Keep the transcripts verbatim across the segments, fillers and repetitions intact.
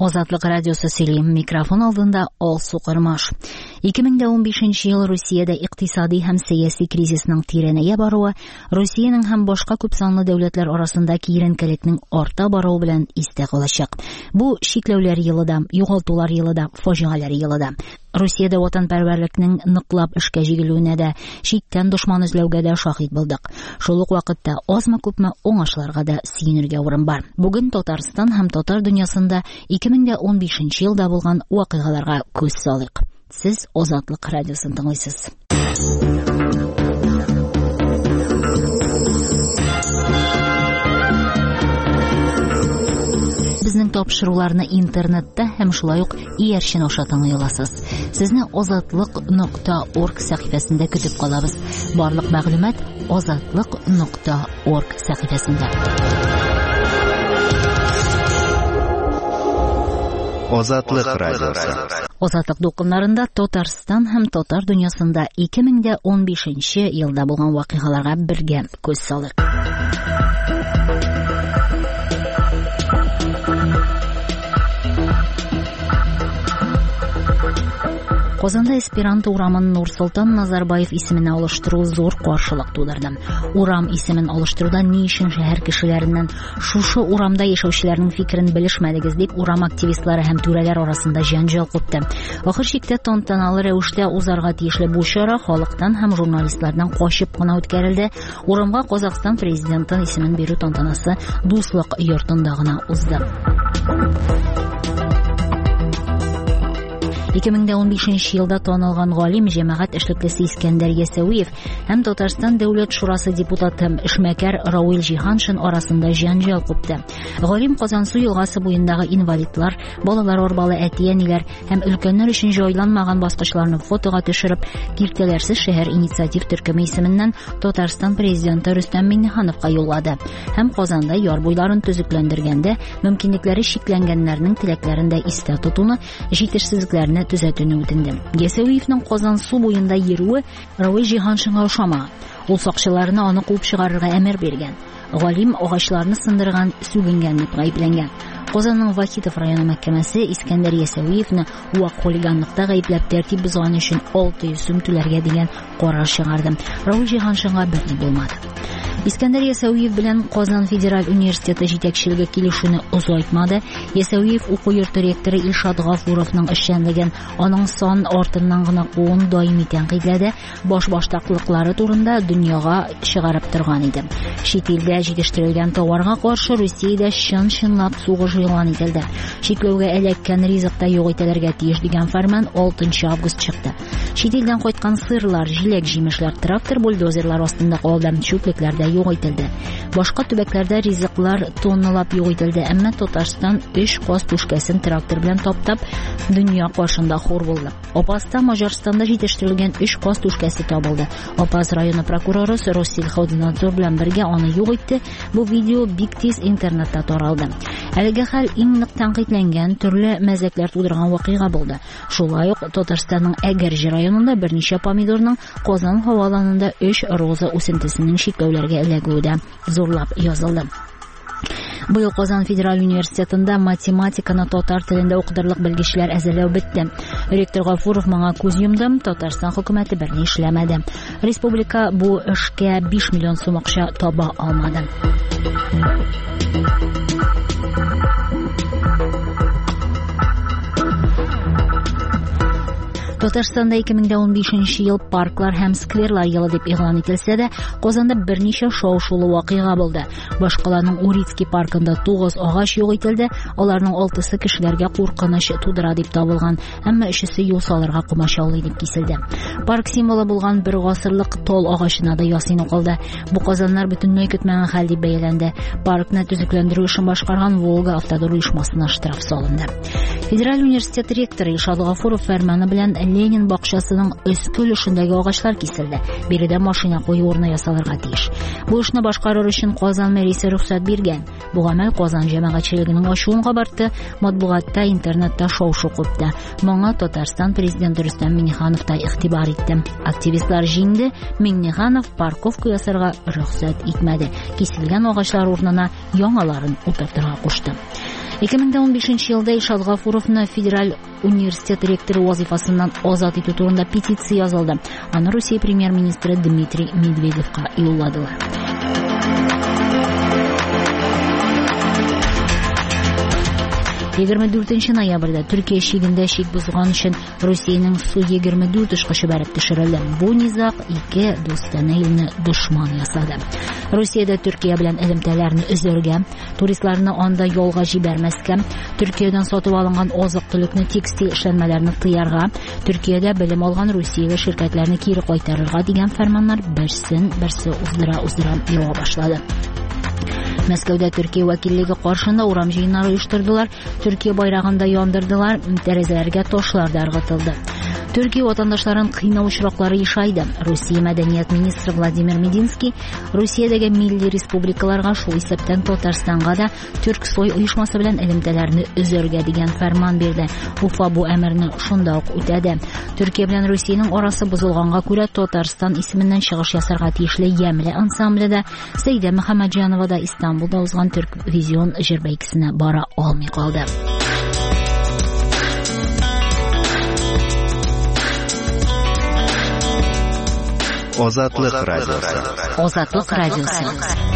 Азатлык радиосы сөйлим, микрофон алдында Алсу Кырмаш. ике мең дә ун бишенче ел Русиядә икътисади һәм сәяси кризисның тирәнәя баруы, Русиянең һәм башка күпсанлы дәүләтләр арасында киеренкелекнең арта баруы белән истә калачак. Бу шикләүләр елыда, югалтулар елыда, фаҗигаләр елыда. Русиядә ватанпәрвәрлекнең ныклап эшкә җигелүенә дә, читтән дошман эзләүгә дә шаһит булдык. Шул ук вакытта азмы-күпме уңышларга да сөенергә урын бар. Бүген Татарстан һәм татар дөньясында ике мең дә ун бишенче елда булган вакыйгаларга күз салыйк. Сез Азатлык радиосын тыңлыйсыз. Безнең тапшыруларны интернетта һәм шулай ук иярчен аша тыңлый аласыз. Сезне азатлык нокта орг сәхифәсендә көтеп калабыз. Барлык мәгълүмат азатлык нокта орг сәхифәсендә. Азатлык радиосы. Азатлык дулкыннарында Татарстан һәм татар дөньясында ике мең дә ун бишенче елда булган вакыйгаларга бергә күз салыйк. Казанда эсперанто урамын Нурсултан Назарбаев исеменә алыштыру зур каршылык тудырды. Урам исемен алыштыруда ни өчен шәһәр кешеләреннән шушы урамда яшәүчеләрнең фикерен белешмәдегез дип урам активистлары һәм түрәләр арасында җанҗал купты. Ахыр чиктә тантаналы рәвештә узарга тиешле бу чара халыктан һәм журналистлардан качып кына үткәрелде. Урамга Казакстан президентын исемен бирү тантанасы Дуслык йортында гына узды. ике мең дә ун бишенче елда танылган галим, җәмәгать эшлеклесе Искәндәр Ясәвиев һәм Татарстан Дәүләт Шурасы депутаты эшмәкәр Рауил Җиһаншин арасында җанҗал купты. Галим Казансу елгасы буендагы инвалидлар, балалар арбалы әти-әниләр һәм өлкәннәр өчен җайланмаган баскычларны фотога төшереп, Киртәләрсез шәһәр инициатив төркеме исеменнән Татарстан президенты Рөстәм Миңнехановка юллады һәм Казанда яр буйларын төзекләндергәндә мөмкинлекләре шикләнгәннәрнең теләкләрен дә истә тотуны, җитешсезлекләрне төзәтүне үтенде. Ясәвиевнең Казансу буенда йөрүе Рауил Җиһаншинга ошамаган. Ул сакчыларны аны куып чыгарырга әмер биргән. Галим агачларны сындырган, сүгенгән дип гаепләнгән. Казанның Вахитов районы мәхкәмәсе Искәндәр Ясәвиевне вак хулиганлыкта гаепләп тәртип бозган өчен алты йөз сум түләргә дигән карар чыгарды. Рауил Җиһаншинга берни булмады. Искәндәр Ясәвиев белән Казан Федераль университеты җитәкчелеге килешүне озайтмады. Ясәвиев уку йорты ректоры Илшат Гафуровның эшчәнлеген, аның сан артыннан гына куын даими тәнкыйтьләде, баш-баштаклыклары турында дөньяга чыгарып торган иде. Чит илдә җитештерелгән товарга каршы Русиядә чын-чынлап сугыш игълан ителде. Чикләүгә эләккән ризыкта юк ителергә тиеш дигән фәрман алтынчы август чыкты. Чит илдән кайткан сырлар, җиләк-җимешләр, трактор, бульдозерлар астында калды, чүплекләрдә юк ителде. Башка төбәкләрдә ризыклар тонналап юк ителде, әмма Татарстан өч каз түшкәсен трактор белән таптап, дөнья каршында хур булды. Апаста Маҗарстанда җитештерелгән өч каз түшкәсе табылды. Апас районы прокуроры Россельхознадзор белән бергә аны юк итте. Бу видео бик тиз интернетта таралды. Әлеге хәл иң нык тәнкыйтьләнгән, төрле мәзәкләр тудырган вакыйга булды. Шулай ук Татарстанның Әгәрҗе районында берничә помидорның Казан һаваланында өч роза үсентесенең шикләүләргә эләгүе зурлап язылды. Быел Казан Федераль университетында математиканы татар телендә укытырлык белгечләр әзерләү бетте. Ректор Гафуров моңа күз йомды, Татарстан хөкүмәте берни эшләмәде. Республика бу эшкә биш миллион сум акча таба алмады. Татарстанда ике мең дә ун бишенче ел парклар һәм скверлар елы дип игълан ителсә дә, Казанда берничә шау-шулы вакыйга булды. Башкаланың Урицкий паркында тугыз агач юк ителде, аларның алтысы кешеләргә куркыныч тудыра дип табылган, әмма өчесе юл салырга комачаулый дип киселде. Парк символы булган бер гасырлык тол агачына да ясыйны калды. Бу казаннар бөтенләй көтмәгән хәл дип бәяләнде. Паркны төзекләндерү эшен башкарган Волга автодор оешмасына штраф салынды. Федераль университет ректоры Илшат Гафуров фәрманы белән Ленин бакчасының өскөл эшендәге агачлар киселде. Биредә машина кую урыны ясалырга тиеш. Бу эшне башкарыр өчен Казан мэриясе рөхсәт биргән. Бу гамәл Казан җәмәгатьчелегенең ачуын кабартты, матбугатта, интернетта шау-шу купты. Моңа Татарстан президенты Рөстәм Миңнеханов та игътибар итте. Активистлар җиңде, Миңнеханов парковка ясарга рөхсәт итмәде. Киселгән агачлар урынына яңаларын утыртырга кушты. эки миң он бешинчи елда Илшат Гафуровны федераль университет ректоры вазифасыннан азат итүү турында петиция язылды. Аны Россия премьер-министры Дмитрий Медведевка юлладылар. егерме дүртенче ноябрда Түркия шигендә шик бузган өчен Россиянең Су егерме дүрт очкычы бәреп төшерелде. Бу низак ике дустаны илне дошман ясады. Россиядә Төркия белән элемтәләрне өзәргә, туристларны анда ялга җибәрмәскә, Төркиядән сатып алынган азык-төлекне, текстиль эшләнмәләрне тыярга, Төркиядә белем алган Россиягә ширкәтләрне кире кайтарырга дигән фәрманнар берсен-берсе уздыра-уздыра ява башлады. Мәскәүдә Төркия вәкиллеге каршында урам җыеннары оештырдылар, Төркия байрагын да яндырдылар, тәрәзәләргә ташлар да ыргытылды. Төркия ватандашларын кыйнау очраклары ишайды. Россия мәдәният министры Владимир Мединский Россиядәге милли республикаларга, шул исәптән Татарстанга да Төрксой оешмасы белән элемтәләрне өзәргә дигән фәрман бирде. Уфа бу әмерне шунда ук үтәде. Төркия белән Россиянең арасы бозылганга күрә Татарстан исеменнән чыгыш ясарга тиешле Ямле ансамбледа Сәйдә Мөхәммәтҗанова да Истанбулда узган Төрк визион җыр бәйгесенә бара алмый калды. Азатлык радиосы. Азатлык радиосы.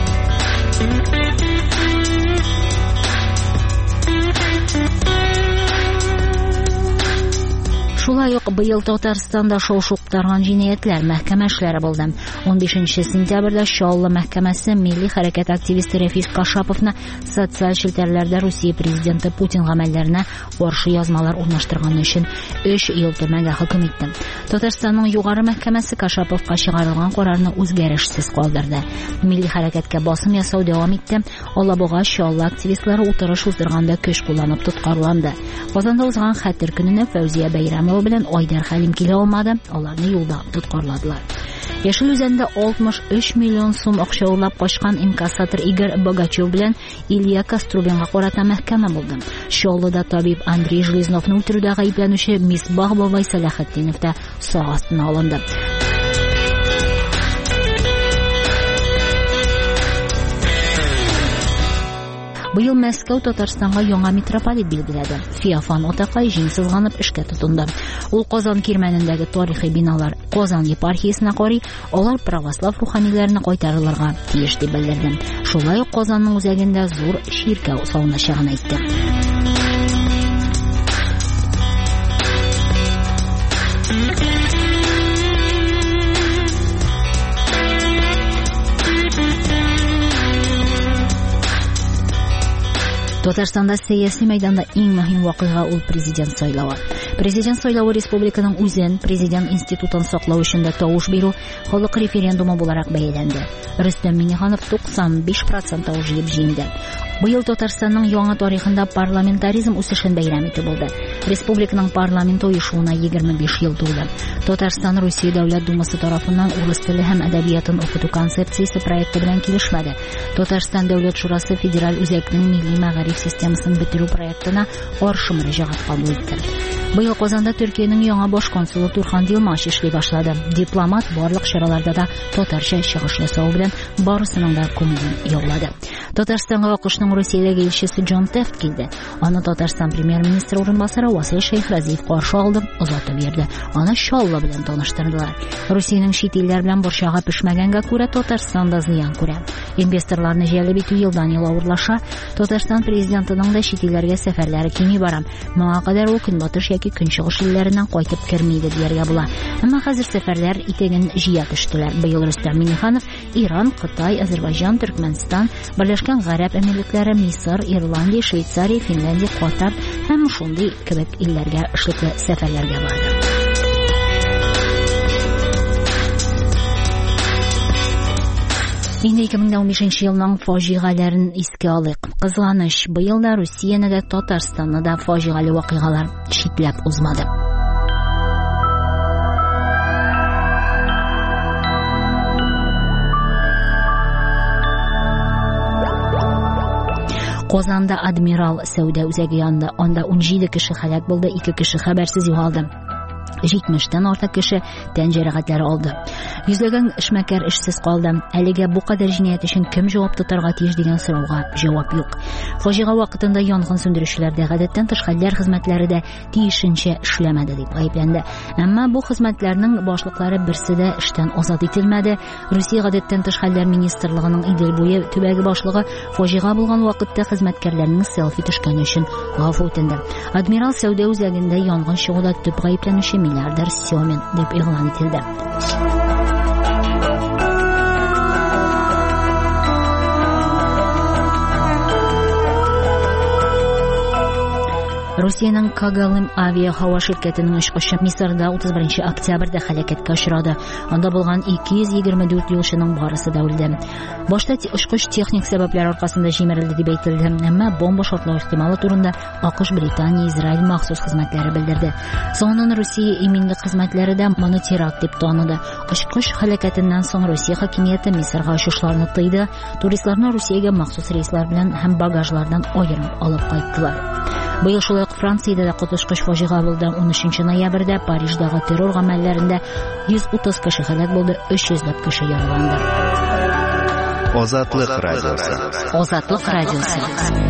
Шулай ук быел Татарстанда шау-шу куптарган җинаятьләр мәхкәмә эшләре булды. он бишенче сентябрьдә Чаллы мәхкәмәсе милли хәрәкәт активисты Рәфис Кашаповны социаль челтәрләрдә Россия президенты Путин гамәлләренә каршы язмалар урнаштырганы өчен өч ел төрмәгә хөкем итте. Татарстанның югары мәхкәмәсе Кашаповка чыгарылган карарны үзгәрешсез калдырды. Милли хәрәкәткә басым ясау дәвам итте. Алабуга Чаллы активистлары утырыш уздырганда көч кулланып тоткарланды. Казанда узган Хәтер көненә Фәүзия Бәйрәмова белән Айдар Хәлим килә алмады, аларны юлда тоткарладылар. Яшел үзәндә алтмыш өч миллион сум акча урлап качкан инкассатор Игорь Богачев белән Илья Каструбинга карата мәхкәмә булды. Чаллыда табиб Андрей Железновны үтерүдә гаепләнүче Мисбах Бабай Салахетдинов та сак астына алынды. Быел Мәскәү Татарстанга яңа митрополит билгеләде. Феофан Атакай җиңсезланып эшкә тотынды. Ул Казан кирмәнендәге тарихи биналар Казан епархиясенә карый, алар православ руханиләрне кайтарылырга тиеш дип белдерде. Шулай ук Казанның үзәгендә зур чиркәү салыначагын әйтте. Татарстанда сәяси мәйданда иң мөһим вакыйга ул президент сайлауы. Президент сайлауы республиканың үзен, президент институтын саклау өчен дә тавыш бирү, халык референдумы буларак бәяләнде. Рөстәм Миңнеханов туксан биш процент тавыш җыеп җиңде. Быел Татарстанның яңа тарихында парламентаризм үсешен бәйрәм итү булды. Республиканың парламенты оешуына егерме биш ел тулды. Татарстан Россия Дәүләт Думасы тарафыннан урыс теле һәм әдәбиятын укыту концепциясе проекты белән килешмәде. Татарстан Дәүләт Шурасы федераль үзәкнең милли мәгариф системасын бетерү проектына каршы мөрәҗәгать кабул итте. Быел Казанда Төркиянең яңа баш консулы Турхан Дилмаш эшли башлады. Дипломат барлык чараларда да татарча чыгыш ясау белән барысының да күңелен яулады. Татарстанга АКШның Россиядәге илчесе Джон Тефт килде. Аны Татарстан премьер-министры урынбасары Васил Шейхразиев каршы алды, озатып берде. Аны Чаллы белән таныштырдылар. Россиянең чит илләр белән борчага пешмәгәнгә күрә Татарстанда зыян күрә. Инвесторларны җәлеп итү елдан ел авырлаша. Татарстан президентының да чит илләргә сәфәрләре кими бара. Моңа кадәр ул көнбатыш яки көнчыгыш илләреннән кайтып кермиде дияргә була. Әмма хәзер сәфәрләр итеген җыя төштеләр. Быел Рөстәм Миңнеханов Иран, Кытай, Азәрбайҗан, Төркмәнстан, Берләшкән Гарәп Әмирлекләре, Мисыр, Ирландия, Швейцария, Финляндия, Катар һәм шундый кебек илләргә эшлекле сәфәрләргә барды. Инде ике мең он бишенче елның фаҗигаләрен искә алыйк. Кызганыч, быел да Россияны да Татарстанны да фаҗигали вакыйгалар читләп узмады. Казанда Адмирал сәүдә үзәге янында, анда ун җиде кеше һәлак булды, ике кеше хәбәрсез югалды. җитмештән артык кеше тән җәрәхәтләре алды. Йөзләгән эшмәкәр эшсез калды. Әлегә бу кадәр җинаять өчен кем җавап тотарга тиеш дигән сорауга җавап юк. Фаҗига вакытында янгын сүндерүчеләр дә, гадәттән тыш хәлләр хезмәтләре дә тиешенчә эшләмәде дип гаепләнде. Әмма бу хезмәтләрнең башлыклары берсе дә эштән азат ителмәде. Русия гадәттән тыш хәлләр министрлыгының Идел буе төбәге башлыгы фаҗига булган вакытта хезмәткәрләрнең селфи төшкәне өчен гафу үтенде. Адмирал Сәүдә үзәгендә янгын чыгуда төп гаепләнүче миллиардер Семин дип игълан ителде. Русиянең Кагалым авиа һава ширкәтенең очкычы Мисырда утыз беренче октябрьдә һәлакәткә очрады. Анда булган ике йөз егерме дүрт юлчының барысы да үлде. Башта очкыч техник сәбәпләр аркасында җимерелде дип әйтелде, әмма бомба шартлау ихтималы турында АКШ, Британия, Израиль махсус хезмәтләре белдерде. Соңыннан Русия иминлек хезмәтләре дә моны теракт дип таныды. Очкыч һәлакәтеннән соң Русия хакимияте Мисырга очышларны тыйды. Туристларны Русиягә махсус рейслар белән һәм багажлардан аерым алып кайттылар. Быел шулай ук Франциядә дә коточкыч фаҗига булды. унөченче ноябрьдә Париждагы террор гамәлләрендә йөз утыз кеше һәлак булды, өч йөзләп кеше яраланды. Азатлык радиосы. Азатлык радиосы.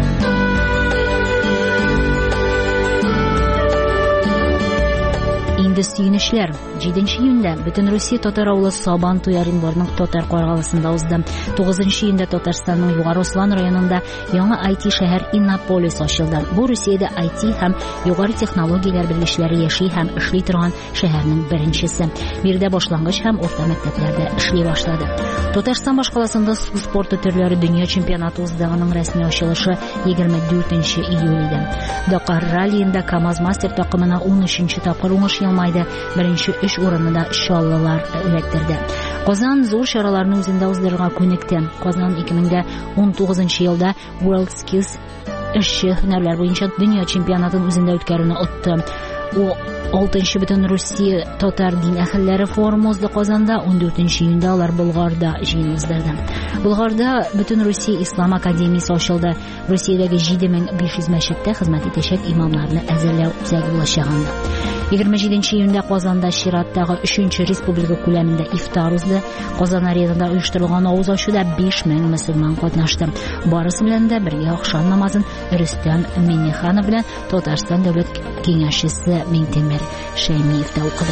Инде сөенечләр. җиденче июньдә бөтен Русия татар авылы Сабан туй Оренбургның татар каргаласында узды. тугызынчы июньдә Татарстанның Югары Ослан районында яңа ай ти шәһәр Иннополис ачылды. Бу Русиядә ай ти һәм югары технологияләр белгечләре яши һәм эшли торган шәһәрнең беренчесе. Биредә башлангыч һәм урта мәктәпләрдә эшли башлады. Татарстан башкаласында су спорты төрләре дөнья чемпионаты узды. Аның рәсми ачылышы егерме дүртенче июль иде. Дакар раллиендә КамАЗ мастер такымына унөченче тапкыр уңыш елмайды. Беренче өч урынны да чаллылар эләктерде. Казан зур чараларны үзендә уздырырга күнекте. Казан ике мең ун тугызынчы елда World Skills эшче һөнәрләр буенча дөнья чемпионатын үзендә үткәрүне отты. У алтынчы бөтен Русия татар дин әһелләре форумы узды Казанда. он дүртенче июньдә алар Болгарда җыен уздырды. Болгарда бөтен Русия Ислам академиясе ачылды. Русиядәге җиде мең биш йөз мәчеттә хезмәт итәчәк имамнарны әзерләү үзәге булачагында. егерме җиденче июньдә Казанда чираттагы өченче республика күләмендә ифтар узды. Казан аренада оештырылган авыз ачуда биш мең мөселман катнашты. Барысы белән дә бергә ахшам намазын Рөстәм Миңнеханов белән Татарстан дәүләт киңәшчесе Минтимер Шәймиев тә укыды.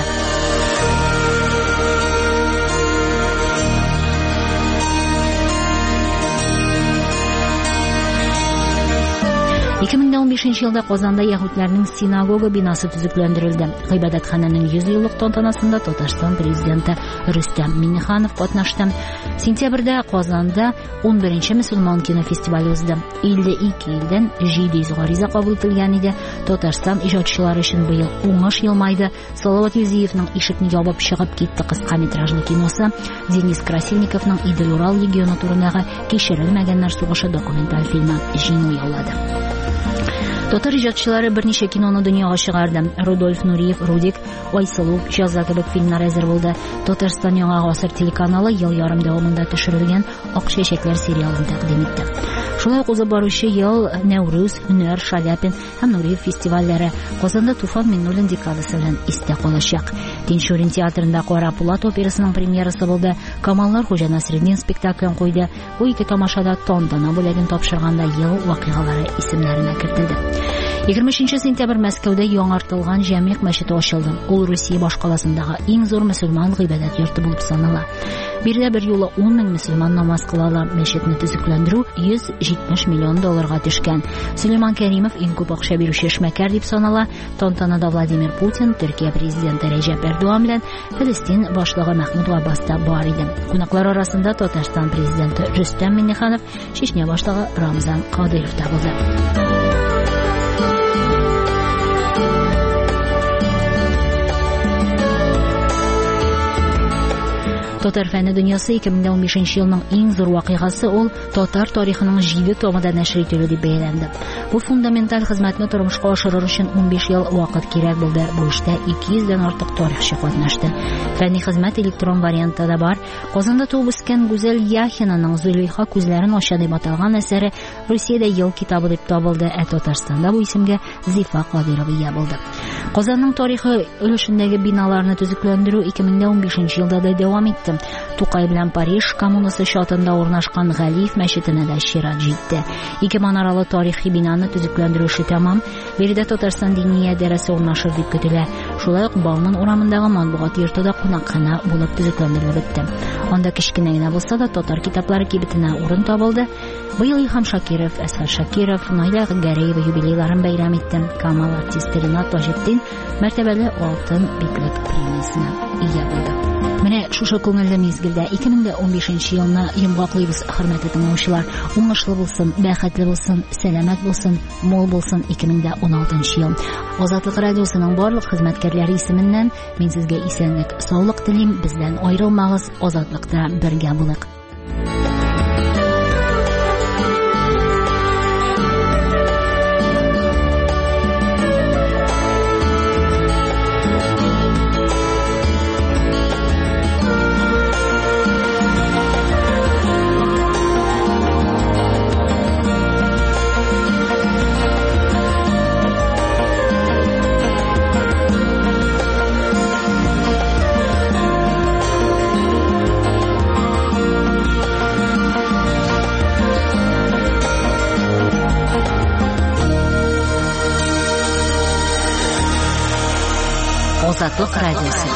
ике мең унбишенче елда Казанда яһүдләрнең синагога бинасы төзекләндерелде. Гыйбадәтханәнең йөз еллык тантанасында Татарстан президенты Рөстәм Миңнеханов катнашты. Сентябрьдә Казанда он беренче мөселман кинофестивале узды. илле ике илдән җиде йөз гариза кабул ителгән иде. Татарстан иҗатчылары өчен быел уңыш елмайды. Салават Юзиевның Ишекне ябып чыгып китте кыска метражлы киносы, Денис Красильниковның Идел Урал легионы турындагы Кичерелмәгәннәр сугышы документаль фильмы җиңү яулады. Татар иҗатчылары берничә киноны дөньяга чыгарды. Рудольф Нуриев, Рудик, Айсылу, Җаза кебек фильмнар әзер булды. Татарстан яңа гасыр телеканалы ел ярым дәвамында төшерелгән Ак чәчәкләр сериалын тәкъдим итте. Шулай ук узып баручы ел Нәүрүз, Һөнәр, Шаляпин һәм Нуриев фестивальләре Казанда Туфан Миннуллин декадасы белән истә калачак. Тинчурин театрында Кара Пулат операсының премьерасы булды. Камаллар Хуҗа Насретдин спектаклен куйды. Бу ике тамашада тантана бүләген тапшырганда ел вакыйгалары исемнәренә кертелде. егерме өченче сентябрь Мәскәүдә яңартылган Җәмигъ мәчете ачылды. Ул Русия башкаласындагы иң зур мөселман гыйбадәт йорты булып санала. Биредә бер юлы он мең мөселман намаз кылалар. Мәчетне төзекләндерү йөз җитмеш миллион долларга төшкән. Сөлейман Кәримов иң күп акча бирүче эшмәкәр дип санала. Тантанада Владимир Путин, Төркия президенты Рәҗәп Эрдоган белән Фәлестин башлыгы Мәхмүд Габбас та бар иде. Кунаклар арасында Татарстан президенты Рөстәм Миңнеханов, Чечня башлыгы Рамзан Кадыйров та булды. Татар фәне дөньясы ике мең дә унбишенче елның иң зур вакыйгасы ул татар тарихының җиде томында нәшр ителү дип бәяләнде. Бу фундаменталь хезмәтне тормышка ашырыр өчен унбиш ел вакыт кирәк булды. Бу эштә ике йөздән артык тарихчы катнашты. Фәнни хезмәт электрон вариантта да бар. Казанда туып үскән Гүзәл Яхинаның Зөлейха күзләрен ача дип аталган әсәре Русиядә ел китабы дип табылды, ә Татарстанда бу исемгә Зифа Кадирова ия булды. Казанның тарихы өлешендәге биналарны төзекләндерү ике мең дә унбишенче елда да дәвам итте. Тукай белән Париж коммунасы чатында урнашкан Галиев мәчетенә дә чират җитте. Ике манаралы тарихи бинаны төзекләндерү эше тәмам. Биредә Татарстан дини дәресе урнашыр дип көтелә. Шулай ук Бауман урамындагы матбугат йорты да кунакхана булып төзекләндерелеп бетте. Анда кечкенә генә булса да татар китаплары кибетенә урын табылды. Быел Илһам Шакиров, Әсгар Шакиров, Найля Гәрәева юбилейларын бәйрәм итте. Камал артисты Ринат Таҗетдин мәртәбәле алтын биклек премиясенә ия булды. Менә шушы күңелле мизгелдә ике мең дә унбишенче елны йомгаклыйбыз, хөрмәтле тыңлаучылар. Уңышлы булсын, бәхетле булсын, сәламәт булсын, мол булсын ике мең дә уналтынчы ел. Азатлык радиосының барлык хезмәткәрләре исеменнән мин сезгә исәнлек, саулык телим. Бездән аерылмагыз, азатлыкта бергә булыйк. Азатлык радиосы.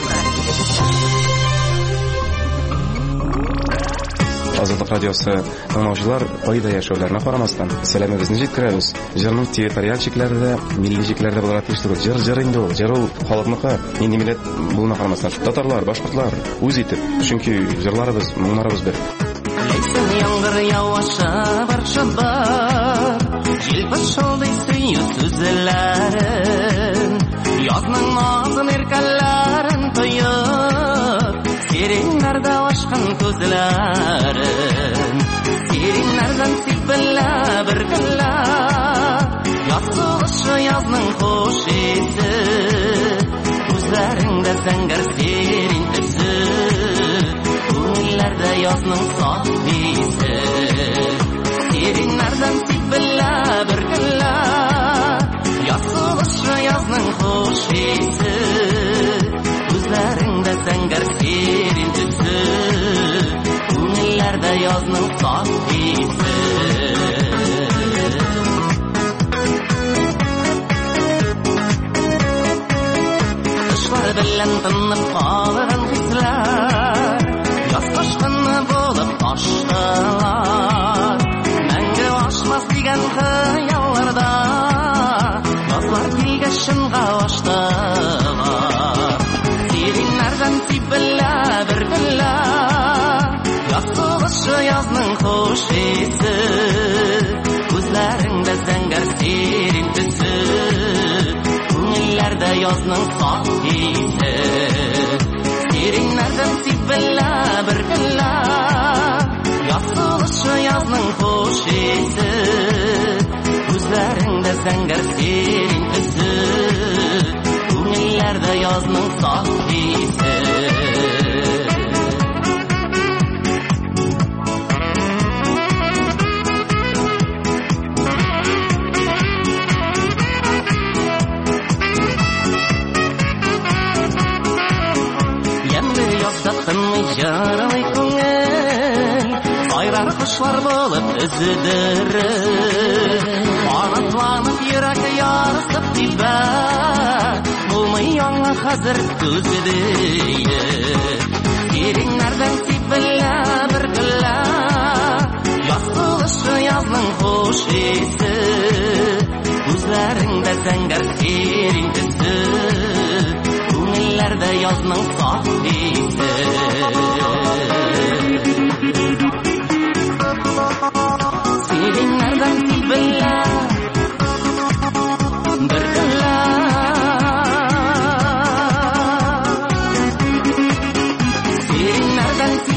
Азатлык радиосы тыңлаучылар кайда яшәүләренә карамастан сәламебезне җиткерәбез. Җырның территориаль чикләрендә, милли чикләрдә булырга тиеш түгел. Җыр җыр инде ул. Җыр ул халыкныкы, нинди милләт булуына карамастан. Татарлар, башкортлар үз итеп, чөнки җырларыбыз, моңнарыбыз бер. Ләйсен яңгыр явашы баршыда, җилпеш шулдай сөю сүзләрен, язның назын иркәләрен тоеп, сиреннәрдә ашкан күзләрен, сиреннәрдән сипелә бер көллә, ясылышы язның хуш исе, күзләреңдә зәңгәр сирен төсе, күңелләрдә язның саф исе, сиреннәрдән сипелә бер көллә, ясылышы язның хуш исе, күзләреңдә зәңгәр сирен төсе, күңелләрдә язның саф исе. Кышлар белән тынып калган хисләр, яз кышкыны булып таштылар, мәңге ашмас дигән хыялларда, язлар килгәч шынга аштылар. Сиреннәрдән сипелә бер көллә, ясылышы язның хуш исе, күзләреңдә зәңгәр сирен төсе, күңелләрдә язның саф исе, сиреннәрдән сипелә бер көллә, ясылышы язның хуш исе, күзләреңдә зәңгәр сирен төсе, күңелләрдә язның саф исе. Яралый күңел, сайрар кошлар булып өзедер, анатланып йөрәк ярсып тибә, булмый яңа хәзер күзедер. Сиреннәрдән сипелә бер көллә, ясылышы язның хуш исе, күзләреңдә зәңгәр сирен төсе, күңелләрдә язның саф исе. Сиреннәрдән сипелә бер көллә, сиреннәрдән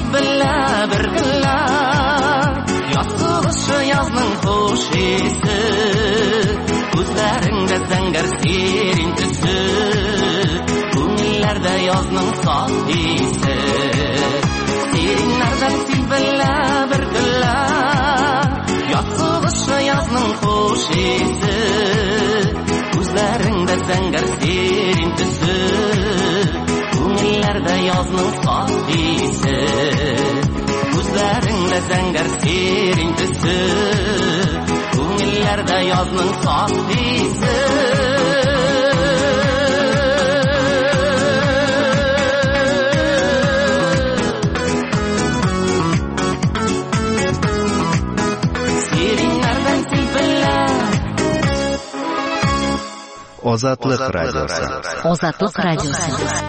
isi, Күзләреңдә зәңгәр сирин төсі, Күңелләрдә язның саф исе. Сириннәрдән сибелә бер көллә, Ясылышы язның хуш исе, Күзләреңдә зәңгәр сирин төсі, Күңелләрдә язның саф исе. Күзләреңдә зәңгәр сирин төсі, Күңелләрдә язның саф исе. Сириннәрдән сибелә. Азатлык радиосы. Азатлык радиосы.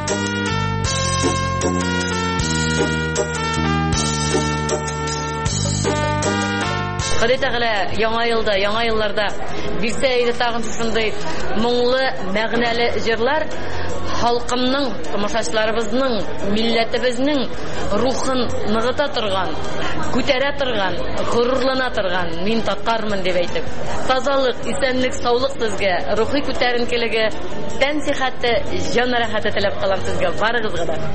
Ходай Тәгалә яңа елда, яңа елларда бирсә иде тагын шушындай моңлы, мәгънәле җырлар халкымның, томашачыларыбызның, милләтебезнең рухын ныгыта торган, күтәрә торган, горурлана торган, мин татармын дип әйтеп. Тазалык, исәнлек, саулык сезгә, рухи күтәренкелеге, тән сихәте, җан рәхәте теләп калам сезгә, барыгызга да.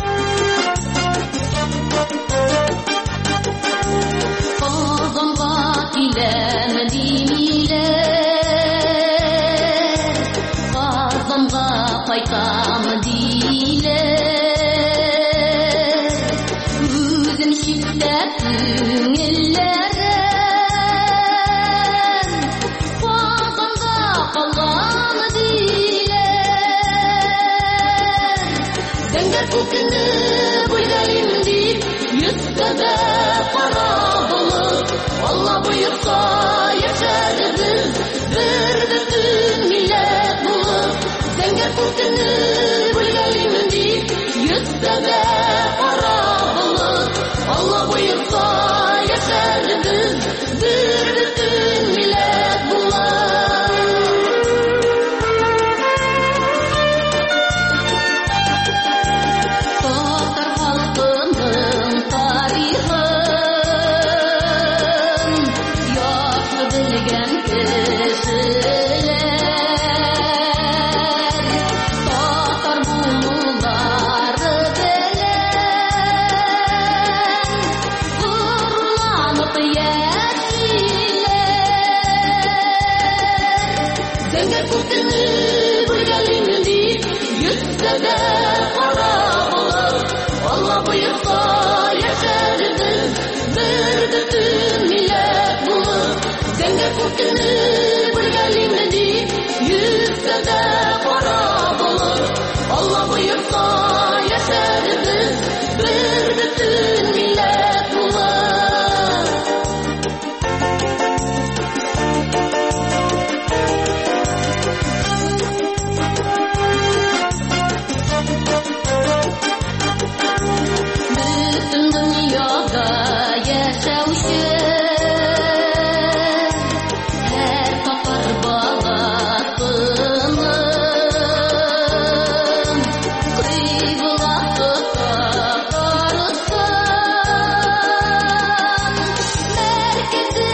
Киләме диләр, Казанга кайтамы диләр, Үзем читтә күңелләрем, Казанда калган диләр. Зәңгәр күкне буйлайым дип, йөзгәдә кара булып, Алла буйырса яшәрбез бер бөтен милләт булып. Зәңгәр күкне буйлайым дип, йөзгәдә кара булып, Алла буйырса яшәрбез бер бөтен милләт булып. Татар халкының тарихы bilgen kişiler, Tatar buluları bilen, gururlanıp yerliler. Zəngər kutunu buyuralım deyip, yüzse de kara olur, Allah buyursa yaşarız bir bütün millet bulur. Zəngər kutunu buyuralım deyip, yüzse de kara olur, Allah buyursa yaşarız bir bütün millet bulur. Bütün dünyada yaşauşu her tapar balasının kıybulatı tatarsan merkezi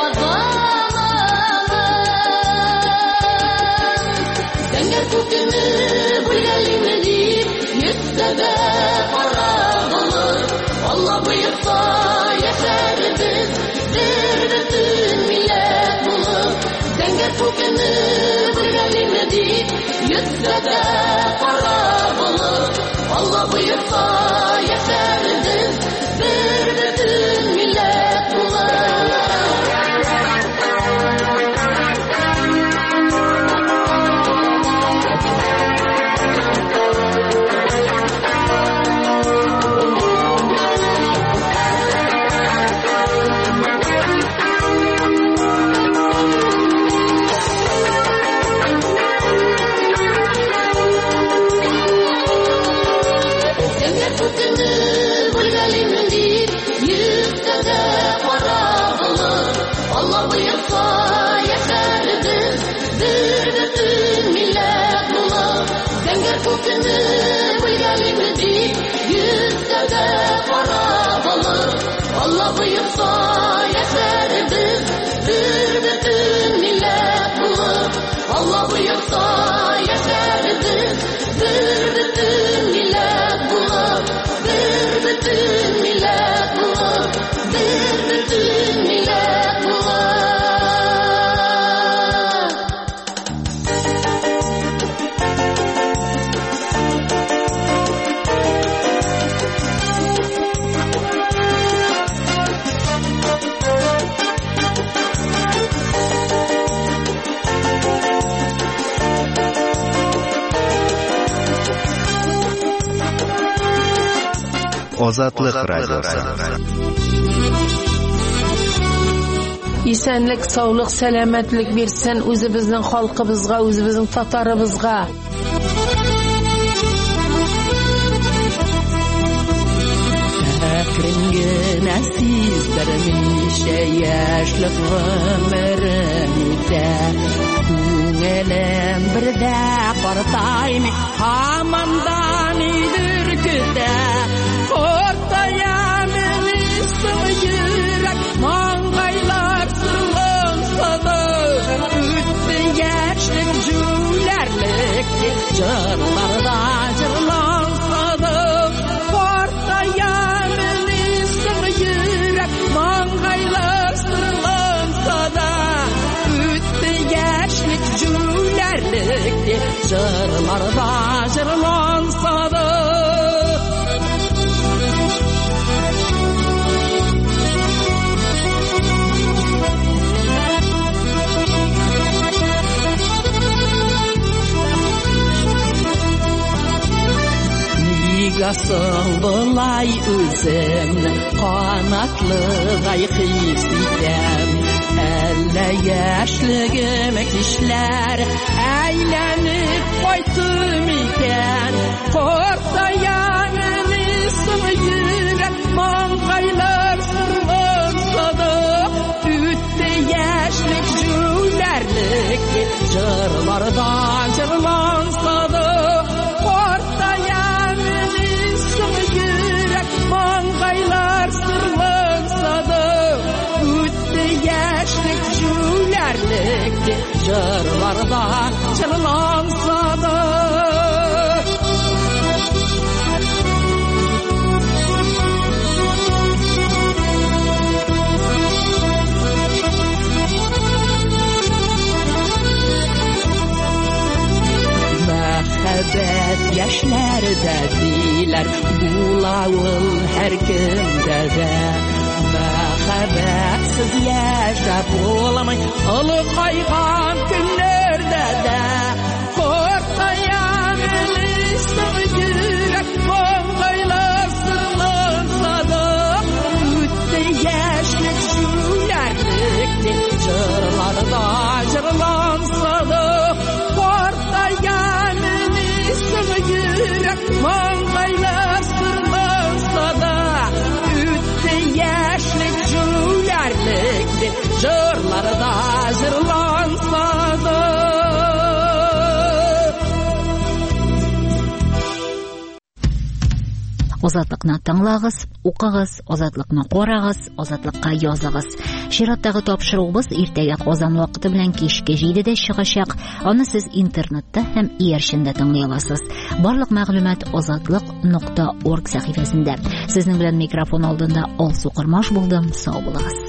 kazananın. Zəngər kutunu buyuralım deyip, yüzse de kara olur, Allah buyursa yaşarız bir bütün millet bulur. Zəngər kutunu buyuralım deyip, yüzse de kara olur, Allah buyursa yaşarız bir bütün millet bulur. Allah buyursa yaşarız bir bütün Азатлык радиосы. Исәнлек, саулык, сәламәтлек бирсен үзебезнең халкыбызга, үзебезнең татарыбызга. Әкрен сиздермичә яшьлек гомерем үтә. Күңелем бердә картаймый, һаманда нидер көтә. Картаямын исем йөрәк, маңгайлар сырланса да. Үтте яшьлек җүләрлек, җырларда җырланса да. Картаямын исем йөрәк, маңгайлар сырланса да. Үтте яшьлек җүләрлек, җырларда җырланса да. Нигасың болай үзем, канатлыгай хис итәм. Әллә яшьлегем кичләр әйләнеп кайтым икән. Картаямын исем йөрәк, маңгайлар сырланса да. Үтте яшьлек җүләрлек, җырларда җырланса да. Картаямын исем йөрәк, маңгайлар сырланса да. Үтте яшьлек җүләрлек, җырларда җырланса да. Мәхәббәт яшьләрдә диләр, була ул һәр кемдә дә. Мәхәббәтсез яшәп буламый, олы кайган көннәрдә дә. Картаямын исем йөрәк, маңгайлар сырланса да. Үтте яшьлек җүләрлек, җырларда җырланса да. Картаямын исем йөрәк, маңгайлар сырланса да. Үтте яшьлек җүләрлек, җырларда җырланса да. Азатлыкны тыңлагыз, укыгыз, азатлыкны карагыз, азатлыкка языгыз. Чираттагы тапшыруыбыз иртәгә Казан вакыты белән кичке җидедә чыгачак. Аны сез интернетта һәм иярчендә тыңлый аласыз. Барлык мәгълүмат азатлык нокта орг сәхифәсендә. Сезнең белән микрофон алдында Алсу Кырмаш булдым. Сау булыгыз.